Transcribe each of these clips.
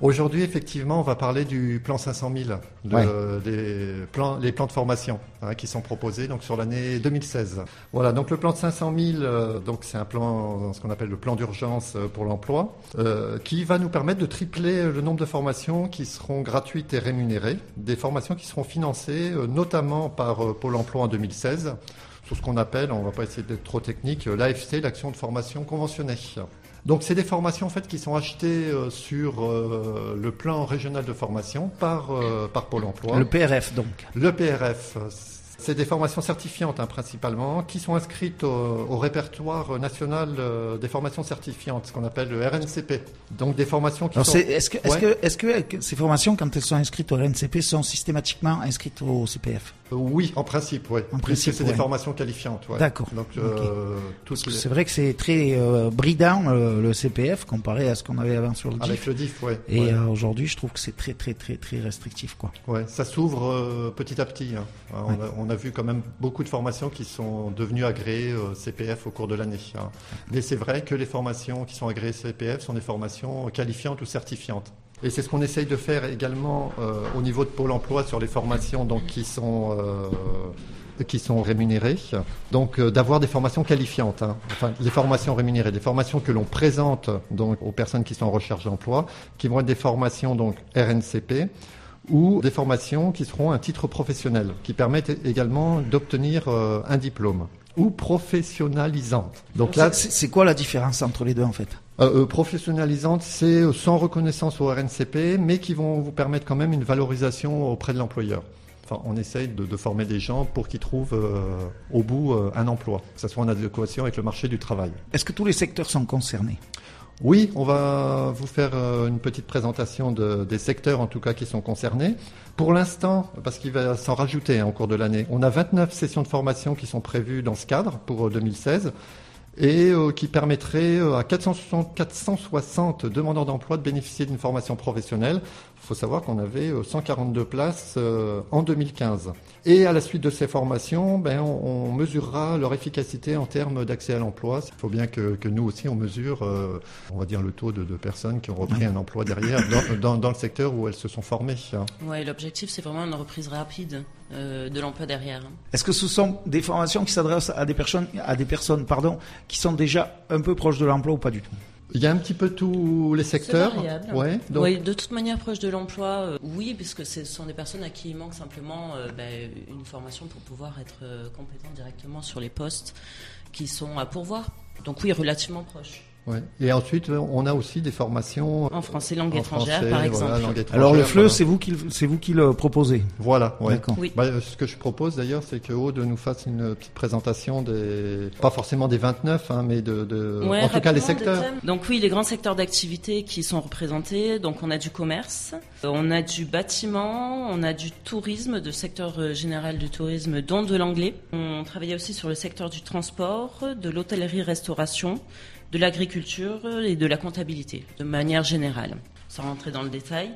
Aujourd'hui, effectivement, on va parler du plan 500 000, les plans de formation qui sont proposés donc sur l'année 2016. Voilà, donc le plan de 500 000, donc c'est un plan, ce qu'on appelle le plan d'urgence pour l'emploi, qui va nous permettre de tripler le nombre de formations qui seront gratuites et rémunérées, des formations qui seront financées notamment par Pôle emploi en 2016, sur ce qu'on appelle, on ne va pas essayer d'être trop technique, l'AFC, l'action de formation conventionnée. Donc c'est des formations en fait qui sont achetées sur le plan régional de formation par Pôle emploi. Le PRF donc. Le PRF, c'est des formations certifiantes principalement qui sont inscrites au répertoire national des formations certifiantes, ce qu'on appelle le RNCP. Donc des formations qui sont... Est-ce que ces formations, quand elles sont inscrites au RNCP, sont systématiquement inscrites au CPF? Oui, en principe, oui. En principe, c'est des formations qualifiantes. Ouais. D'accord. Donc, c'est vrai que c'est très bridant le CPF comparé à ce qu'on avait avant sur le DIF. Avec le DIF, oui. Et aujourd'hui, je trouve que c'est très très très très restrictif, quoi. Ouais, ça s'ouvre petit à petit. On a vu quand même beaucoup de formations qui sont devenues agréées CPF au cours de l'année. Mais c'est vrai que les formations qui sont agréées CPF sont des formations qualifiantes ou certifiantes. Et c'est ce qu'on essaye de faire également au niveau de Pôle emploi sur les formations donc, qui sont rémunérées. Donc d'avoir des formations qualifiantes, enfin les formations rémunérées, des formations que l'on présente donc aux personnes qui sont en recherche d'emploi, qui vont être des formations donc RNCP ou des formations qui seront un titre professionnel, qui permettent également d'obtenir un diplôme ou professionnalisante. Donc là, c'est quoi la différence entre les deux en fait? Professionnalisante, c'est sans reconnaissance au RNCP, mais qui vont vous permettre quand même une valorisation auprès de l'employeur. Enfin, on essaye de former des gens pour qu'ils trouvent au bout un emploi, que ce soit en adéquation avec le marché du travail. Est-ce que tous les secteurs sont concernés? Oui, on va vous faire une petite présentation des secteurs en tout cas qui sont concernés. Pour l'instant, parce qu'il va s'en rajouter au cours de l'année, on a 29 sessions de formation qui sont prévues dans ce cadre pour 2016 et qui permettraient à 460 demandeurs d'emploi de bénéficier d'une formation professionnelle. Il faut savoir qu'on avait 142 places en 2015. Et à la suite de ces formations, on mesurera leur efficacité en termes d'accès à l'emploi. Il faut bien que nous aussi, on mesure, on va dire, le taux de personnes qui ont repris un emploi derrière dans le secteur où elles se sont formées. Ouais, l'objectif, c'est vraiment une reprise rapide de l'emploi derrière. Est-ce que ce sont des formations qui s'adressent à des personnes qui sont déjà un peu proches de l'emploi ou pas du tout? Il y a un petit peu tous les secteurs. C'est variable. Ouais, donc... Oui, de toute manière proche de l'emploi, oui, puisque ce sont des personnes à qui il manque simplement une formation pour pouvoir être compétent directement sur les postes qui sont à pourvoir. Donc oui, relativement proches. Ouais. Et ensuite, on a aussi des formations en français langue étrangère, par exemple. Voilà, langue étrangère, alors le FLE, voilà. c'est vous qui le proposez. Voilà. Ouais. D'accord. Oui. Ce que je propose d'ailleurs, c'est que Aude nous fasse une petite présentation pas forcément des 29, mais en tout cas les secteurs. Donc oui, les grands secteurs d'activité qui sont représentés. Donc on a du commerce, on a du bâtiment, on a du tourisme, de secteur général du tourisme, dont de l'anglais. On travaillait aussi sur le secteur du transport, de l'hôtellerie-restauration, de l'agriculture et de la comptabilité, de manière générale, sans rentrer dans le détail.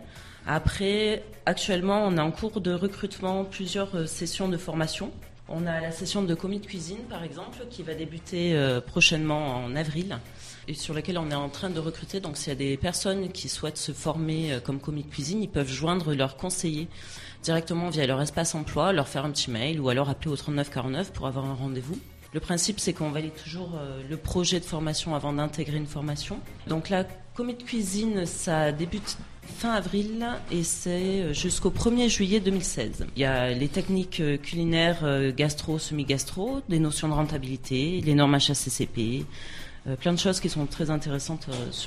Après, actuellement, on est en cours de recrutement plusieurs sessions de formation. On a la session de commis de cuisine, par exemple, qui va débuter prochainement en avril, et sur laquelle on est en train de recruter. Donc, s'il y a des personnes qui souhaitent se former comme commis de cuisine, ils peuvent joindre leur conseiller directement via leur espace emploi, leur faire un petit mail ou alors appeler au 3949 pour avoir un rendez-vous. Le principe, c'est qu'on valide toujours le projet de formation avant d'intégrer une formation. Donc la commis de cuisine, ça débute fin avril et c'est jusqu'au 1er juillet 2016. Il y a les techniques culinaires gastro, semi-gastro, des notions de rentabilité, les normes HACCP, plein de choses qui sont très intéressantes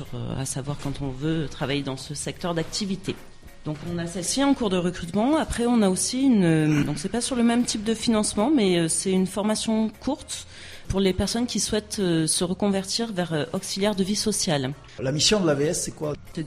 à savoir quand on veut travailler dans ce secteur d'activité. Donc on a celle-ci en cours de recrutement. Après on a aussi donc c'est pas sur le même type de financement, mais c'est une formation courte pour les personnes qui souhaitent se reconvertir vers auxiliaire de vie sociale. La mission de l'AVS, c'est quoi? C'est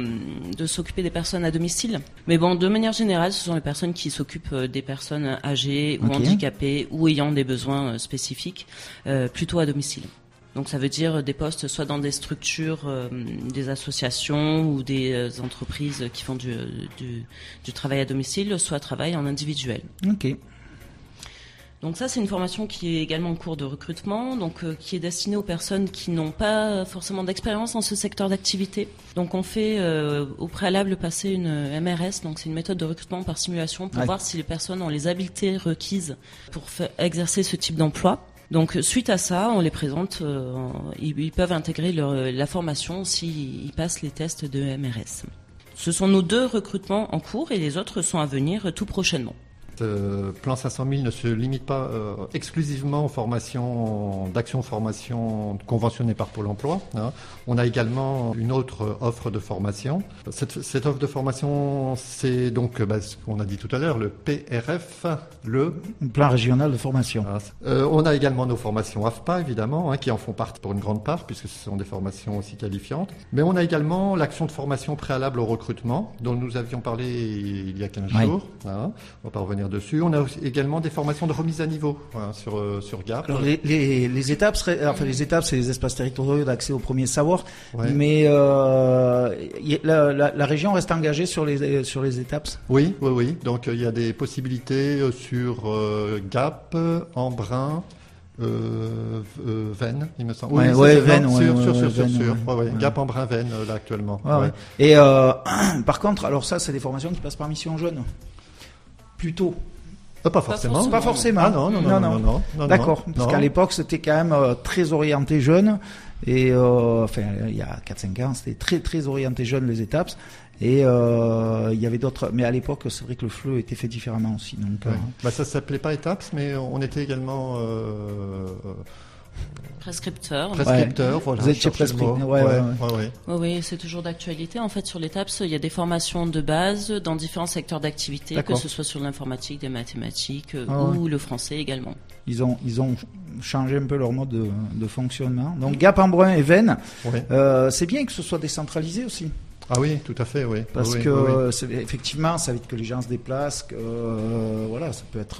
de s'occuper des personnes à domicile. Mais bon, de manière générale, ce sont les personnes qui s'occupent des personnes âgées ou handicapées ou ayant des besoins spécifiques, plutôt à domicile. Donc ça veut dire des postes soit dans des structures, des associations ou des entreprises qui font du travail à domicile, soit travail en individuel. Ok. Donc ça, c'est une formation qui est également en cours de recrutement, donc qui est destinée aux personnes qui n'ont pas forcément d'expérience dans ce secteur d'activité. Donc on fait au préalable passer une MRS, donc c'est une méthode de recrutement par simulation pour voir si les personnes ont les habiletés requises pour exercer ce type d'emploi. Donc suite à ça, on les présente, ils peuvent intégrer la formation s'ils passent les tests de MRS. Ce sont nos 2 recrutements en cours et les autres sont à venir tout prochainement. Plan 500 000 ne se limite pas exclusivement aux formations d'actions formation conventionnées par Pôle emploi. Hein. On a également une autre offre de formation. Cette offre de formation, c'est donc ce qu'on a dit tout à l'heure, le PRF, le plan régional de formation. On a également nos formations AFPA, évidemment, qui en font partie pour une grande part, puisque ce sont des formations aussi qualifiantes. Mais on a également l'action de formation préalable au recrutement, dont nous avions parlé il y a 15 jours. Hein. On va pas revenir dessus. On a aussi également des formations de remise à niveau sur Gap. Alors les étapes c'est les espaces territoriaux d'accès au premier savoir, mais la région reste engagée sur les étapes. Oui. Donc il y a des possibilités sur Gap, Embrun, Vennes, il me semble. Vennes, Gap, Embrun, Vennes là actuellement. Et par contre, alors ça, c'est des formations qui passent par mission jeune. Plutôt. Pas forcément. Pas forcément. Ah non. D'accord. Parce qu'à l'époque, c'était quand même très orienté jeune. Et il y a 4-5 ans, c'était très très orienté jeune les étapes. Et il y avait d'autres. Mais à l'époque, c'est vrai que le FLE était fait différemment aussi. Donc, ça s'appelait pas étapes, mais on était également prescripteur. Voilà. Vous étiez prescripteur. Oui, c'est toujours d'actualité. En fait, sur les TAPS, il y a des formations de base dans différents secteurs d'activité, que ce soit sur l'informatique, des mathématiques ou le français également. Ils ont changé un peu leur mode de fonctionnement. Donc Gap, Embrun et Vennes, c'est bien que ce soit décentralisé aussi. Ah oui, tout à fait, oui. Parce que effectivement, ça évite que les gens se déplacent. Ça peut être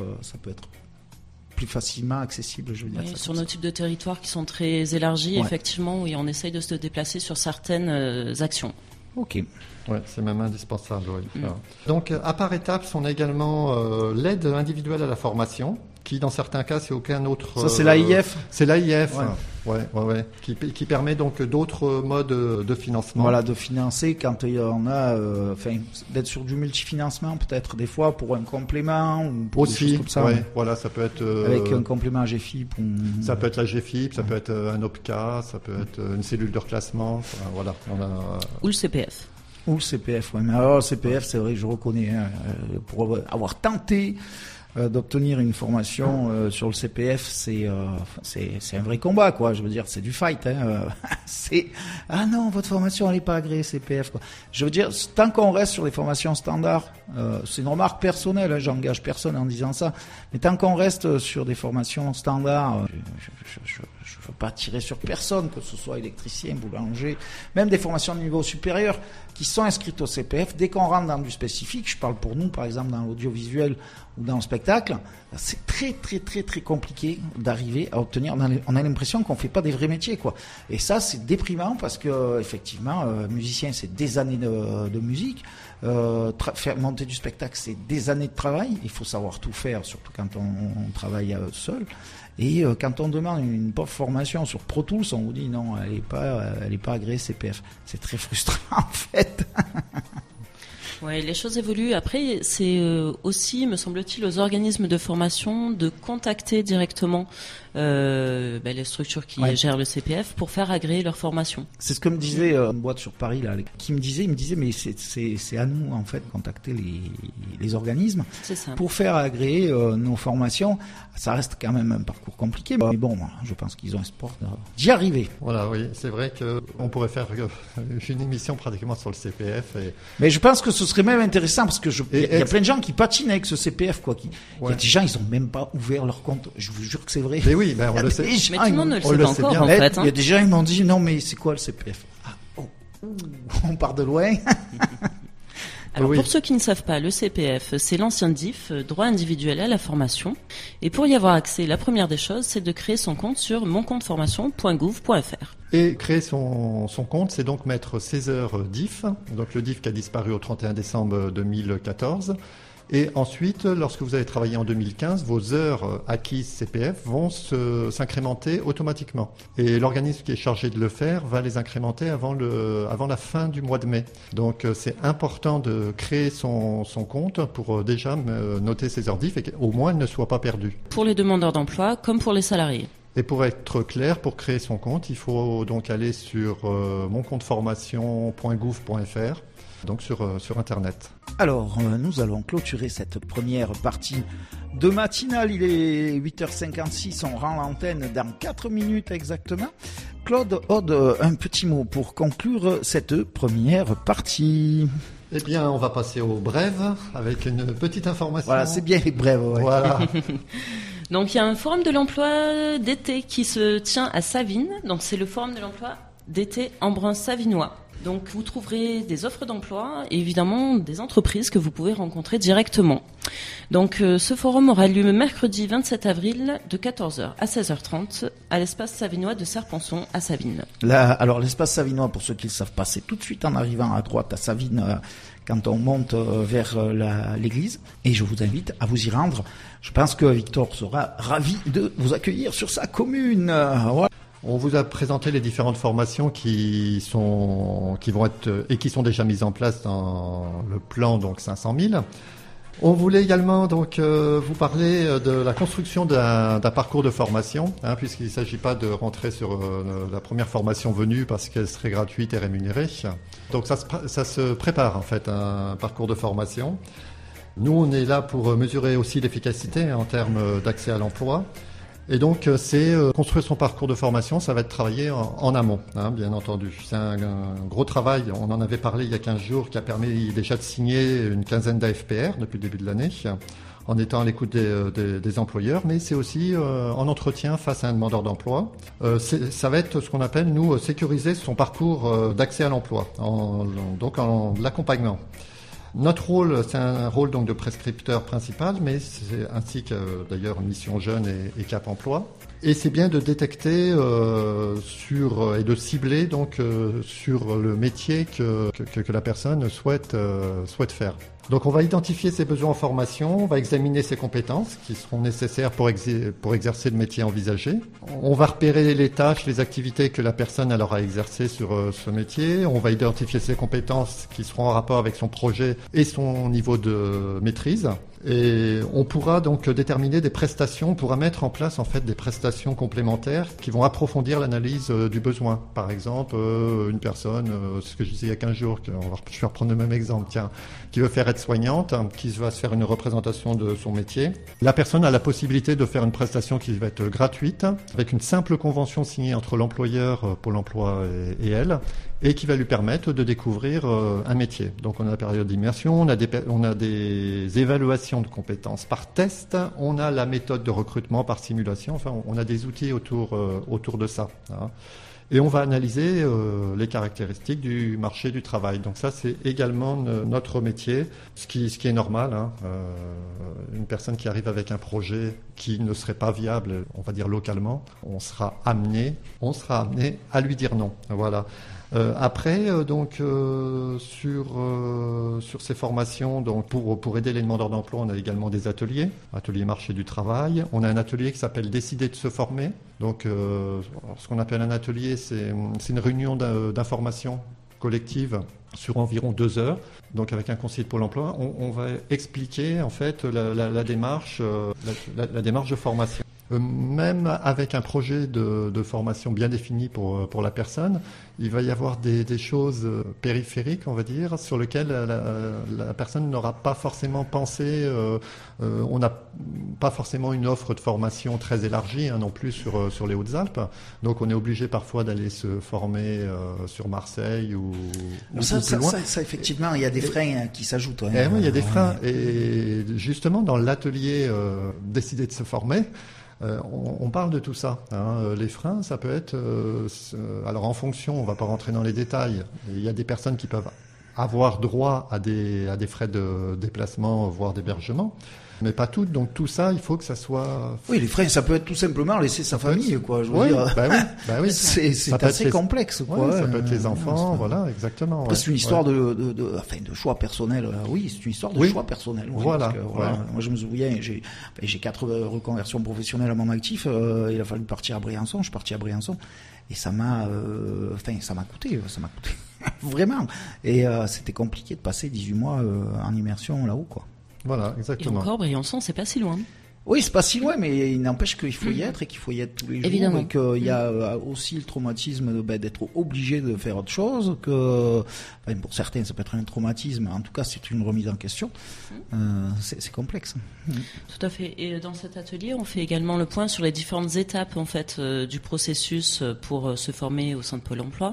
plus facilement accessible, je veux dire. Sur nos types de territoires qui sont très élargis, effectivement, on essaye de se déplacer sur certaines actions. Ok. Ouais, c'est même indispensable. Donc, à part étapes, on a également l'aide individuelle à la formation, qui dans certains cas, c'est aucun autre. Ça, c'est l'AIF. C'est l'AIF. Qui permet donc d'autres modes de financement. Voilà, de financer quand il y en a, d'être sur du multifinancement peut-être des fois pour un complément ou pour aussi, des choses comme ça. Ça peut être avec un complément GFIP. Ça peut être la GFIP, ça peut être un OPCA, ça peut être une cellule de reclassement. Ou le CPF. Ou le CPF, mais alors le CPF, c'est vrai, je reconnais, pour avoir tenté d'obtenir une formation sur le CPF, c'est un vrai combat, quoi. Je veux dire, c'est du fight. C'est non, votre formation elle est pas agréée CPF, quoi. Je veux dire, tant qu'on reste sur les formations standards, c'est une remarque personnelle, j'engage personne en disant ça, mais tant qu'on reste sur des formations standards, je veux pas tirer sur personne, que ce soit électricien, boulanger, même des formations de niveau supérieur qui sont inscrites au CPF. Dès qu'on rentre dans du spécifique, je parle pour nous, par exemple dans l'audiovisuel ou dans le spectacle, c'est très très très très compliqué d'arriver à obtenir. On a l'impression qu'on fait pas des vrais métiers, quoi. Et ça, c'est déprimant parce que effectivement, musicien, c'est des années de musique. Faire monter du spectacle, c'est des années de travail. Il faut savoir tout faire, surtout quand on travaille seul. Et quand on demande une pauvre formation sur Pro Tools, on vous dit non, elle est pas agréée CPF. C'est très frustrant en fait. Ouais, les choses évoluent. Après, c'est aussi, me semble-t-il, aux organismes de formation de contacter directement les structures qui gèrent le CPF pour faire agréer leur formation. C'est ce que me disait une boîte sur Paris là, il me disait mais c'est à nous en fait de contacter les organismes pour faire agréer nos formations. Ça reste quand même un parcours compliqué, mais bon, je pense qu'ils ont espoir d'y arriver. Voilà, oui, c'est vrai qu'on pourrait faire une émission pratiquement sur le CPF. Mais je pense que ce serait même intéressant parce que il y a plein de gens qui patinent avec ce CPF, quoi. Il y a des gens, ils ont même pas ouvert leur compte. Je vous jure que c'est vrai. Mais oui, on le sait. Mais tout le monde ne le sait pas encore, en fait. Il y a des gens, ils m'ont dit non, mais c'est quoi le CPF? On part de loin. Alors pour ceux qui ne savent pas, le CPF, c'est l'ancien DIF, droit individuel à la formation. Et pour y avoir accès, la première des choses, c'est de créer son compte sur moncompteformation.gouv.fr. Et créer son compte, c'est donc mettre ses heures DIF, donc le DIF qui a disparu au 31 décembre 2014. Et ensuite, lorsque vous avez travaillé en 2015, vos heures acquises CPF vont s'incrémenter automatiquement. Et l'organisme qui est chargé de le faire va les incrémenter avant la fin du mois de mai. Donc c'est important de créer son compte pour déjà noter ses heures diff et qu'au moins elles ne soient pas perdues. Pour les demandeurs d'emploi comme pour les salariés. Et pour être clair, pour créer son compte, il faut donc aller sur moncompteformation.gouv.fr, donc sur Internet. Alors, nous allons clôturer cette première partie de matinale. Il est 8h56, on rend l'antenne dans 4 minutes exactement. Claude, Aude, un petit mot pour conclure cette première partie. Eh bien, on va passer aux brèves avec une petite information. Voilà, c'est bien les brèves. Ouais. Voilà. Donc il y a un forum de l'emploi d'été qui se tient à Savines. Donc c'est le forum de l'emploi d'été Embrun-Savinois. Donc vous trouverez des offres d'emploi et évidemment des entreprises que vous pouvez rencontrer directement. Donc ce forum aura lieu mercredi 27 avril de 14h à 16h30 à l'espace savinois de Serponçon à Savines. Là, alors l'espace savinois, pour ceux qui ne le savent pas, c'est tout de suite en arrivant à droite à Savines quand on monte vers l'église. Et je vous invite à vous y rendre. Je pense que Victor sera ravi de vous accueillir sur sa commune. Voilà. On vous a présenté les différentes formations qui sont déjà mises en place dans le plan donc 500 000. On voulait également donc vous parler de la construction d'un parcours de formation, puisqu'il ne s'agit pas de rentrer sur la première formation venue parce qu'elle serait gratuite et rémunérée. Donc ça se prépare en fait un parcours de formation. Nous on est là pour mesurer aussi l'efficacité en termes d'accès à l'emploi. Et donc, c'est construire son parcours de formation, ça va être travaillé en amont, bien entendu. C'est un gros travail, on en avait parlé il y a 15 jours, qui a permis déjà de signer une quinzaine d'AFPR depuis le début de l'année, en étant à l'écoute des employeurs, mais c'est aussi en entretien face à un demandeur d'emploi. Ça va être ce qu'on appelle, nous, sécuriser son parcours d'accès à l'emploi, donc en l'accompagnement. Notre rôle, c'est un rôle donc de prescripteur principal, mais c'est ainsi que d'ailleurs Mission Jeune et Cap Emploi. Et c'est bien de détecter et de cibler donc sur le métier que la personne souhaite faire. Donc on va identifier ses besoins en formation, on va examiner ses compétences qui seront nécessaires pour exercer le métier envisagé. On va repérer les tâches, les activités que la personne elle aura exercées sur ce métier. On va identifier ses compétences qui seront en rapport avec son projet et son niveau de maîtrise. Et on pourra donc déterminer des prestations, on pourra mettre en place en fait des prestations complémentaires qui vont approfondir l'analyse du besoin. Par exemple, une personne, ce que je disais il y a 15 jours, je vais reprendre le même exemple, qui veut faire aide-soignante, qui va se faire une représentation de son métier. La personne a la possibilité de faire une prestation qui va être gratuite, avec une simple convention signée entre l'employeur, Pôle emploi et elle, et qui va lui permettre de découvrir un métier. Donc on a la période d'immersion, on a des évaluations de compétences par test, on a la méthode de recrutement par simulation, enfin on a des outils autour de ça. Et on va analyser les caractéristiques du marché du travail. Donc ça, c'est également notre métier, ce qui est normal. Une personne qui arrive avec un projet qui ne serait pas viable, on va dire localement, on sera amené à lui dire non. Voilà. Après, sur ces formations, donc pour aider les demandeurs d'emploi, on a également des ateliers marché du travail. On a un atelier qui s'appelle Décider de se former. Donc, ce qu'on appelle un atelier, c'est une réunion d'information collective sur environ 2 heures. Donc, avec un conseiller de Pôle emploi, on va expliquer en fait la démarche de formation. Même avec un projet de formation bien défini pour la personne, il va y avoir des choses périphériques, on va dire, sur lesquelles la personne n'aura pas forcément pensé. On n'a pas forcément une offre de formation très élargie non plus sur les Hautes-Alpes. Donc on est obligé parfois d'aller se former sur Marseille ou plus loin. Ça, effectivement, il y a des freins qui s'ajoutent. Oui, il y a des freins. Et justement, dans l'atelier Décider de se former, on parle de tout ça. Les freins, ça peut être... alors en fonction, on ne va pas rentrer dans les détails, il y a des personnes qui peuvent avoir droit à des frais de déplacement, voire d'hébergement. Mais pas toutes, donc tout ça, il faut que ça soit... Oui, les frais, ça peut être tout simplement laisser sa famille, quoi. Je veux dire, oui. C'est assez complexe, quoi. Ça peut être les enfants, voilà, exactement. Après, c'est une histoire de choix personnel. Oui, c'est une histoire de choix personnel. Oui, voilà. Parce que, moi, je me souviens, j'ai 4 reconversions professionnelles à mon actif. Il a fallu partir à Briançon. Je suis parti à Briançon. Et ça m'a coûté vraiment. Et c'était compliqué de passer 18 mois en immersion là-haut, quoi. Voilà, exactement. Et encore, Briançon, c'est pas si loin. Oui, c'est pas si loin, mais il n'empêche qu'il faut y être et qu'il faut y être tous les jours. Évidemment. Et qu'il y a aussi le traumatisme d'être obligé de faire autre chose. Pour certains, ça peut être un traumatisme. En tout cas, c'est une remise en question. C'est complexe. Tout à fait. Et dans cet atelier, on fait également le point sur les différentes étapes en fait du processus pour se former au sein de Pôle Emploi.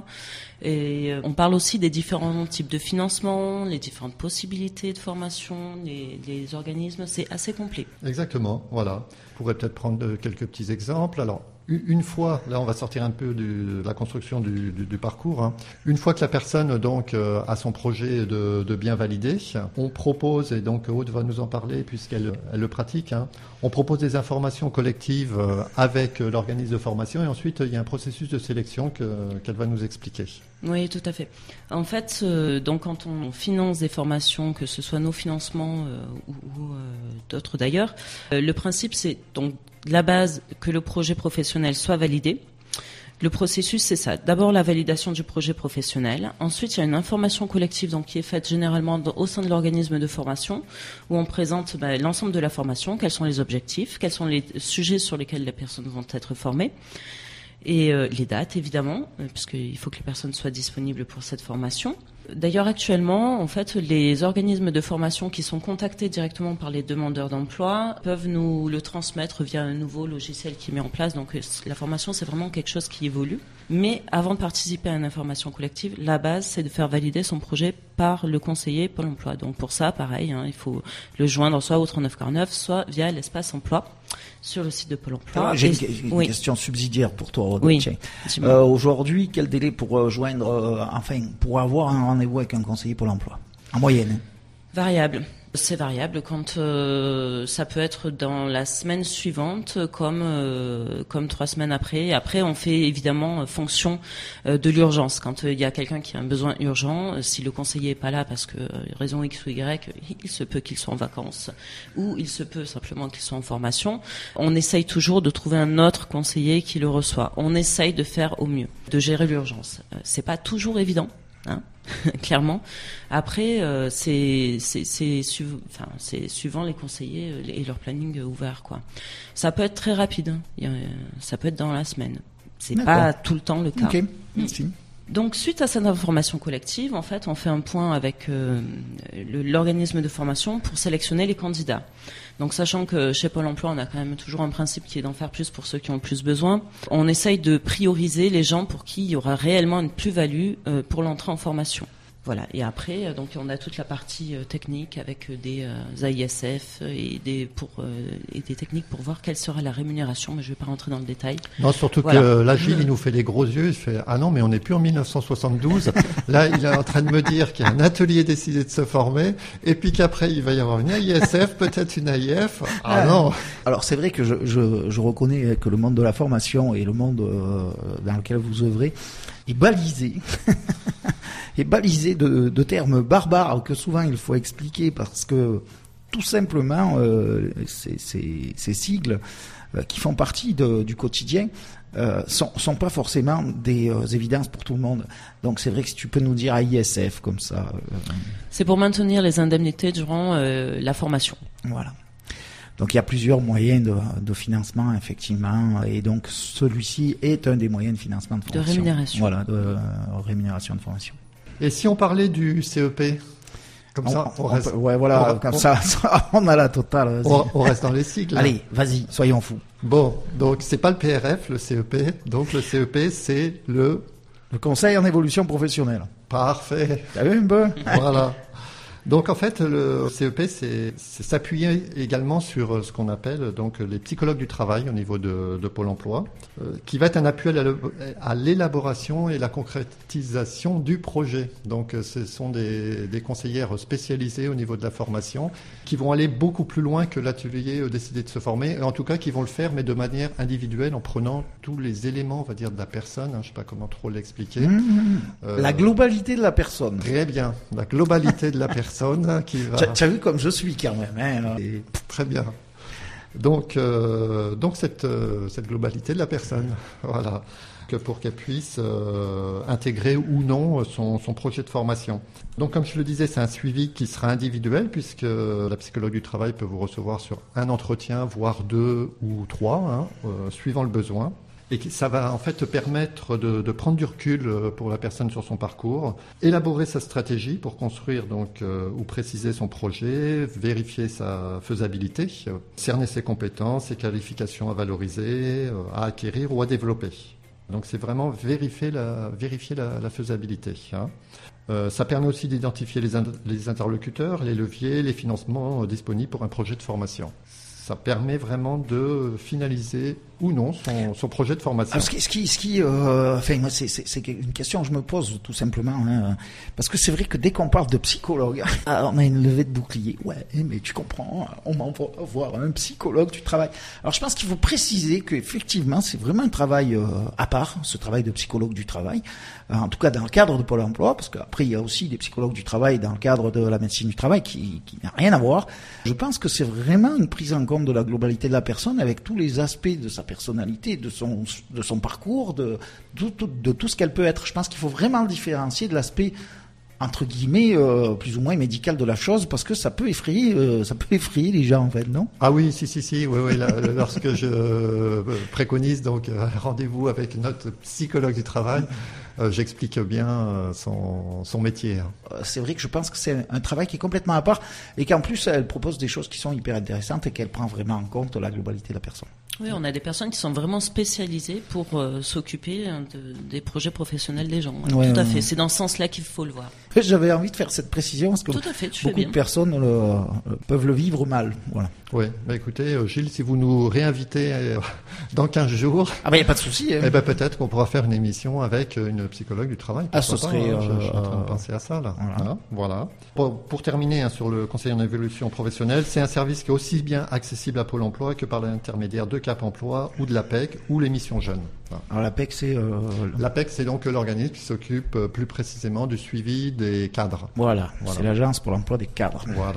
Et on parle aussi des différents types de financement, les différentes possibilités de formation, les organismes. C'est assez complet. Exactement, voilà. On pourrait peut-être prendre quelques petits exemples. Alors, une fois, là on va sortir un peu de la construction du parcours, hein. Une fois que la personne donc a son projet de bien validé, on propose, et donc Aude va nous en parler puisqu'elle le pratique, hein, on propose des informations collectives avec l'organisme de formation et ensuite il y a un processus de sélection qu'elle va nous expliquer. Oui, tout à fait. En fait, donc quand on finance des formations, que ce soit nos financements ou d'autres d'ailleurs, le principe c'est donc la base que le projet professionnel soit validé. Le processus, c'est ça. D'abord, la validation du projet professionnel. Ensuite, il y a une information collective donc, qui est faite généralement au sein de l'organisme de formation où on présente l'ensemble de la formation, quels sont les objectifs, quels sont les sujets sur lesquels les personnes vont être formées. Et les dates, évidemment, puisqu'il faut que les personnes soient disponibles pour cette formation. D'ailleurs, actuellement, en fait, les organismes de formation qui sont contactés directement par les demandeurs d'emploi peuvent nous le transmettre via un nouveau logiciel qui est mis en place. Donc, la formation, c'est vraiment quelque chose qui évolue. Mais avant de participer à une information collective, la base, c'est de faire valider son projet par le conseiller Pôle emploi. Donc, pour ça, pareil, hein, il faut le joindre soit au 3949, soit via l'espace emploi sur le site de Pôle emploi. J'ai une question subsidiaire pour toi, Aude. Oui. Aujourd'hui, quel délai pour joindre, pour avoir un rendez-vous avec un conseiller Pôle emploi, en moyenne? Variable. C'est variable quand ça peut être dans la semaine suivante comme 3 semaines après. Et après, on fait évidemment fonction de l'urgence. Quand il y a quelqu'un qui a un besoin urgent, si le conseiller est pas là parce que raison X ou Y, il se peut qu'il soit en vacances ou il se peut simplement qu'il soit en formation, on essaye toujours de trouver un autre conseiller qui le reçoit. On essaye de faire au mieux, de gérer l'urgence. C'est pas toujours évident. Hein, clairement. Après, c'est suivant les conseillers et leur planning ouvert, quoi. Ça peut être très rapide. Ça peut être dans la semaine. C'est pas tout le temps le cas. Ok. Merci. Donc, suite à cette information collective, en fait, on fait un point avec l'organisme de formation pour sélectionner les candidats. Donc, sachant que chez Pôle emploi, on a quand même toujours un principe qui est d'en faire plus pour ceux qui ont le plus besoin, on essaye de prioriser les gens pour qui il y aura réellement une plus-value pour l'entrée en formation. Voilà. Et après, donc on a toute la partie technique avec des AISF et des techniques pour voir quelle sera la rémunération, mais je ne vais pas rentrer dans le détail. Non, surtout que là, Gilles, il nous fait les gros yeux. Il fait ah non, mais on n'est plus en 1972. Là, il est en train de me dire qu'il y a un atelier décidé de se former, et puis qu'après il va y avoir une AISF, peut-être une AIF. Ah non. Alors c'est vrai que je reconnais que le monde de la formation et le monde dans lequel vous œuvrez est balisé. est balisé de termes barbares que souvent il faut expliquer parce que tout simplement ces sigles qui font partie du quotidien sont pas forcément des évidences pour tout le monde. Donc c'est vrai que si tu peux nous dire AISF comme ça. C'est pour maintenir les indemnités durant la formation. Voilà. Donc il y a plusieurs moyens de financement effectivement, et donc celui-ci est un des moyens de financement de formation. De rémunération. Voilà, de rémunération de formation. Et si on parlait du CEP, comme ça, on reste. Ouais, voilà, comme ça, on a la totale. On reste dans les sigles. Allez, vas-y, soyons fous. Bon, donc c'est pas le PRF, le CEP. Donc le CEP, c'est le Conseil en évolution professionnelle. Parfait. T'as vu un peu? Voilà. Donc en fait, le CEP, c'est s'appuyer également sur ce qu'on appelle donc les psychologues du travail au niveau de Pôle emploi, qui va être un appui à l'élaboration et la concrétisation du projet. Donc ce sont des conseillères spécialisées au niveau de la formation qui vont aller beaucoup plus loin que l'atelier décidé de se former, en tout cas qui vont le faire mais de manière individuelle en prenant tous les éléments, on va dire, de la personne. Je ne sais pas comment trop l'expliquer. La globalité de la personne. Très bien, la globalité de la personne qui va... Tu as vu comme je suis quand même. Hein, Très bien. Donc cette globalité de la personne, voilà, que pour qu'elle puisse intégrer ou non son projet de formation. Donc comme je le disais, c'est un suivi qui sera individuel puisque la psychologue du travail peut vous recevoir sur un entretien, voire 2 ou 3, suivant le besoin. Et ça va en fait permettre de prendre du recul pour la personne sur son parcours, élaborer sa stratégie pour construire donc ou préciser son projet, vérifier sa faisabilité, cerner ses compétences, ses qualifications à valoriser, à acquérir ou à développer. Donc c'est vraiment vérifier la faisabilité. Ça permet aussi d'identifier les interlocuteurs, les leviers, les financements disponibles pour un projet de formation. Ça permet vraiment de finaliser ou non son projet de formation. Alors, moi, c'est une question que je me pose tout simplement, hein, parce que c'est vrai que dès qu'on parle de psychologue, on a une levée de bouclier. Ouais, mais tu comprends, on m'envoie voir un psychologue du travail. Alors, je pense qu'il faut préciser qu'effectivement, c'est vraiment un travail à part, ce travail de psychologue du travail, en tout cas dans le cadre de Pôle emploi, parce qu'après, il y a aussi des psychologues du travail dans le cadre de la médecine du travail qui n'a rien à voir. Je pense que c'est vraiment une prise en compte de la globalité de la personne avec tous les aspects de sa personnalité, de son parcours, de tout ce qu'elle peut être. Je pense qu'il faut vraiment le différencier de l'aspect entre guillemets plus ou moins médical de la chose, parce que ça peut effrayer les gens en fait, non? Ah oui, si, oui, lorsque je préconise donc rendez-vous avec notre psychologue du travail, j'explique bien son métier. C'est vrai que je pense que c'est un travail qui est complètement à part et qu'en plus elle propose des choses qui sont hyper intéressantes et qu'elle prend vraiment en compte la globalité de la personne. Oui, on a des personnes qui sont vraiment spécialisées pour s'occuper des projets professionnels des gens. Ouais, tout à fait. C'est dans ce sens-là qu'il faut le voir. J'avais envie de faire cette précision parce que tout à fait, beaucoup de personnes peuvent le vivre mal. Voilà. Oui, écoutez, Gilles, si vous nous réinvitez dans 15 jours... Ah ben, il n'y a pas de souci. Hein. Peut-être qu'on pourra faire une émission avec une psychologue du travail. Ce serait... Je suis en train de penser à ça, là. Voilà. Pour terminer sur le conseil en évolution professionnelle, c'est un service qui est aussi bien accessible à Pôle emploi que par l'intermédiaire de Cap emploi ou de l'APEC ou les missions jeunes. Voilà. Alors l'APEC, c'est... L'APEC, c'est donc l'organisme qui s'occupe plus précisément du suivi des cadres. Voilà. C'est l'agence pour l'emploi des cadres. Voilà.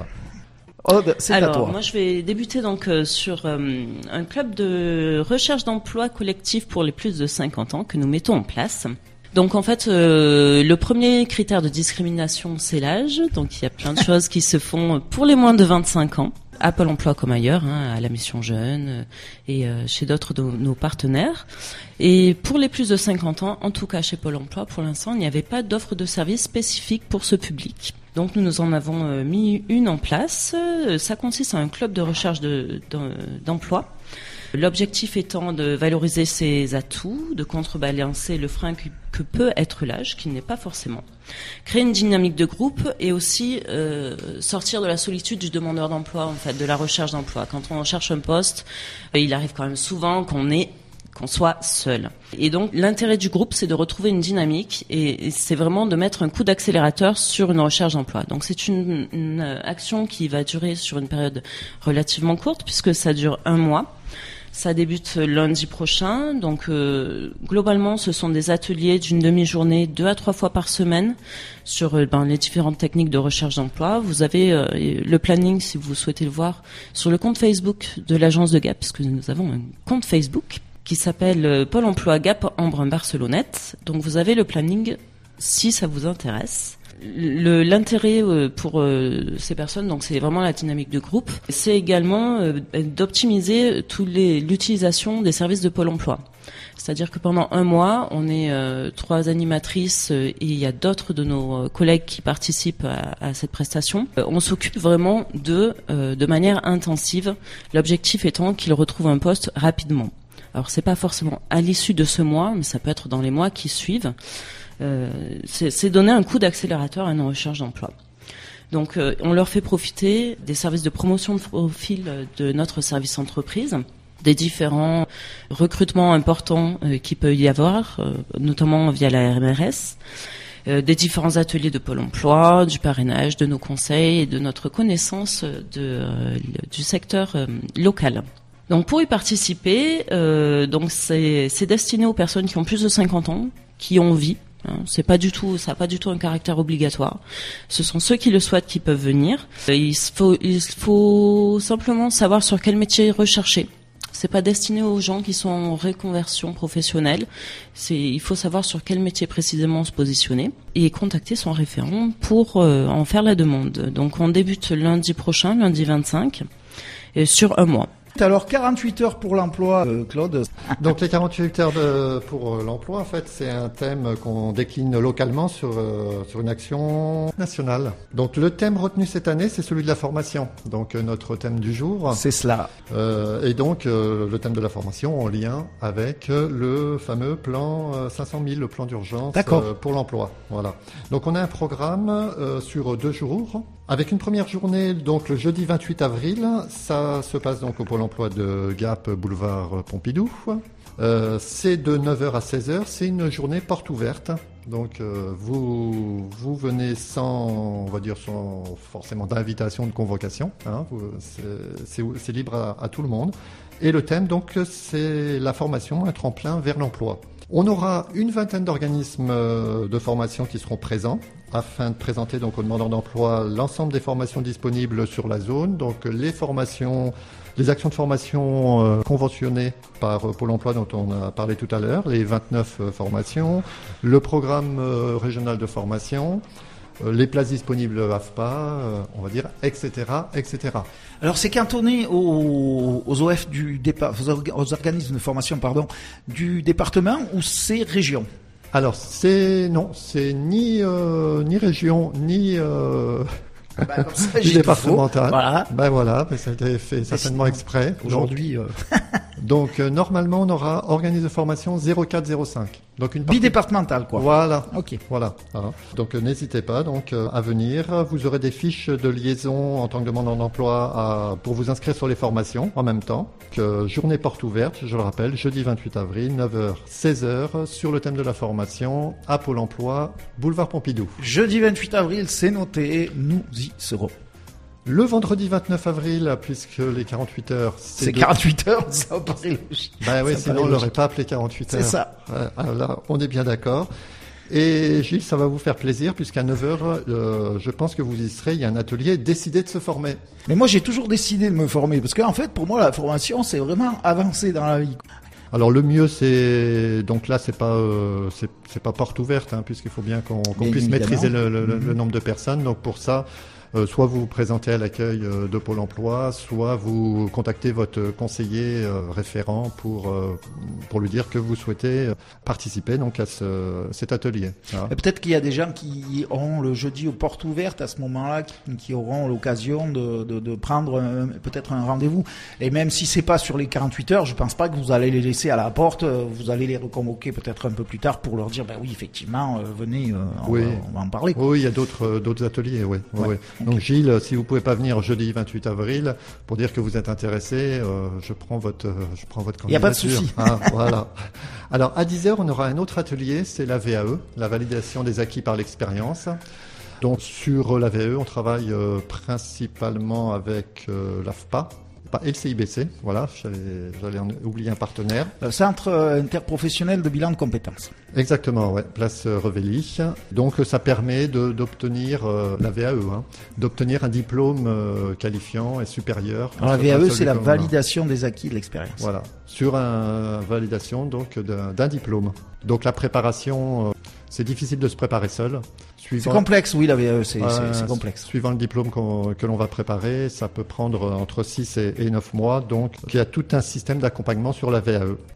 Aude, c'est à toi. Moi, je vais débuter donc sur un club de recherche d'emploi collectif pour les plus de 50 ans que nous mettons en place. Donc en fait, le premier critère de discrimination, c'est l'âge. Donc il y a plein de choses qui se font pour les moins de 25 ans, à Pôle emploi comme ailleurs, à la mission jeune et chez d'autres de nos partenaires. Et pour les plus de 50 ans, en tout cas chez Pôle emploi, pour l'instant, il n'y avait pas d'offre de service spécifique pour ce public. Donc nous en avons mis une en place. Ça consiste en un club de recherche d'emploi. L'objectif étant de valoriser ses atouts, de contrebalancer le frein que peut être l'âge, qui n'est pas forcément. Créer une dynamique de groupe et aussi sortir de la solitude du demandeur d'emploi, en fait, de la recherche d'emploi. Quand on cherche un poste, il arrive quand même souvent qu'on soit seul. Et donc l'intérêt du groupe, c'est de retrouver une dynamique et c'est vraiment de mettre un coup d'accélérateur sur une recherche d'emploi. Donc c'est une action qui va durer sur une période relativement courte puisque ça dure 1 mois. Ça débute lundi prochain, donc globalement ce sont des ateliers d'une demi-journée 2 à 3 fois par semaine sur les différentes techniques de recherche d'emploi. Vous avez le planning, si vous souhaitez le voir, sur le compte Facebook de l'agence de Gap, puisque nous avons un compte Facebook qui s'appelle Pôle emploi Gap Embrun-Barcelonnette. Donc vous avez le planning si ça vous intéresse. L'intérêt pour ces personnes, donc c'est vraiment la dynamique de groupe, c'est également d'optimiser l'utilisation des services de Pôle emploi. C'est-à-dire que pendant 1 mois, on est 3 animatrices et il y a d'autres de nos collègues qui participent à cette prestation. On s'occupe vraiment de manière intensive, l'objectif étant qu'ils retrouvent un poste rapidement. Alors c'est pas forcément à l'issue de ce mois, mais ça peut être dans les mois qui suivent. C'est donner un coup d'accélérateur à nos recherches d'emploi. Donc, on leur fait profiter des services de promotion de profil de notre service entreprise, des différents recrutements importants qu'il peut y avoir, notamment via la RMRS, des différents ateliers de Pôle emploi, du parrainage, de nos conseils et de notre connaissance du secteur local. Donc pour y participer, donc c'est destiné aux personnes qui ont plus de 50 ans, qui ont envie. Ça n'a pas du tout un caractère obligatoire. Ce sont ceux qui le souhaitent qui peuvent venir. Il faut simplement savoir sur quel métier rechercher. C'est pas destiné aux gens qui sont en reconversion professionnelle. Il faut savoir sur quel métier précisément se positionner et contacter son référent pour en faire la demande. Donc on débute lundi prochain, lundi 25, sur 1 mois. Alors 48 heures pour l'emploi, Claude. Donc les 48 heures pour l'emploi, en fait, c'est un thème qu'on décline localement sur une action nationale. Donc le thème retenu cette année, c'est celui de la formation. Donc notre thème du jour. C'est cela. Et donc le thème de la formation en lien avec le fameux plan 500 000, le plan d'urgence pour l'emploi. Voilà. Donc on a un programme sur 2 jours. Avec une première journée, donc le jeudi 28 avril, ça se passe donc au Pôle emploi de Gap, boulevard Pompidou. C'est de 9h à 16h, c'est une journée porte ouverte. Donc vous venez sans forcément d'invitation, de convocation. C'est libre à tout le monde. Et le thème, donc, c'est la formation, un tremplin vers l'emploi. On aura une vingtaine d'organismes de formation qui seront présents afin de présenter donc aux demandeurs d'emploi l'ensemble des formations disponibles sur la zone. Donc les actions de formation conventionnées par Pôle emploi dont on a parlé tout à l'heure, les 29 formations, le programme régional de formation, les places disponibles AFPA, on va dire, etc., etc. Alors c'est cantonné aux OF aux organismes de formation, du département ou c'est région? Alors c'est ni région ni comme ça, du départemental. Voilà. Ben voilà, mais ça a été fait certainement exprès. Aujourd'hui. Donc normalement on aura organisme de formation 0405. Donc une bidépartemental quoi. Voilà. Ok. Voilà. Donc n'hésitez pas à venir. Vous aurez des fiches de liaison en tant que demandeur d'emploi pour vous inscrire sur les formations en même temps. Journée porte ouverte, je le rappelle, jeudi 28 avril, 9h, 16h, sur le thème de la formation à Pôle emploi, boulevard Pompidou. Jeudi 28 avril, c'est noté, nous y serons. Le vendredi 29 avril, puisque les 48 heures... C'est 48 heures, ça paraît logique. Ben oui, sinon on l'aurait pas appelé 48 heures. C'est ça. Là, on est bien d'accord. Et Gilles, ça va vous faire plaisir, puisqu'à 9h, je pense que vous y serez, il y a un atelier décidé de se former. Mais moi, j'ai toujours décidé de me former, parce qu'en fait, pour moi, la formation, c'est vraiment avancer dans la vie. Alors le mieux, c'est donc là, c'est pas porte ouverte, puisqu'il faut bien qu'on puisse maîtriser le nombre de personnes. Donc pour ça, soit vous vous présentez à l'accueil de Pôle emploi, soit vous contactez votre conseiller référent pour lui dire que vous souhaitez participer donc à cet atelier. Et peut-être qu'il y a des gens qui auront le jeudi aux portes ouvertes à ce moment-là, qui auront l'occasion de prendre peut-être un rendez-vous. Et même si c'est pas sur les 48 heures, je pense pas que vous allez les laisser à la porte. Vous allez les reconvoquer peut-être un peu plus tard pour leur dire, oui, effectivement, venez, on va en parler. Oui, il y a d'autres ateliers, oui. Okay. Donc Gilles, si vous pouvez pas venir jeudi 28 avril pour dire que vous êtes intéressé, je prends votre candidature. Il n'y a pas de souci. Voilà. Alors à 10h, on aura un autre atelier, c'est la VAE, la validation des acquis par l'expérience. Donc sur la VAE, on travaille principalement avec l'AFPA et le CIBC. Voilà, j'allais en oublier un partenaire. Le Centre interprofessionnel de bilan de compétences. Exactement, ouais, place Revelli. Donc ça permet d'obtenir la VAE, d'obtenir un diplôme qualifiant et supérieur. Alors la VAE, c'est la validation des acquis de l'expérience. Voilà, sur une validation donc d'un diplôme. Donc la préparation, c'est difficile de se préparer seul. C'est complexe, oui, la VAE, c'est complexe. Suivant le diplôme que l'on va préparer, ça peut prendre entre 6 et 9 mois. Donc, il y a tout un système d'accompagnement sur la VAE.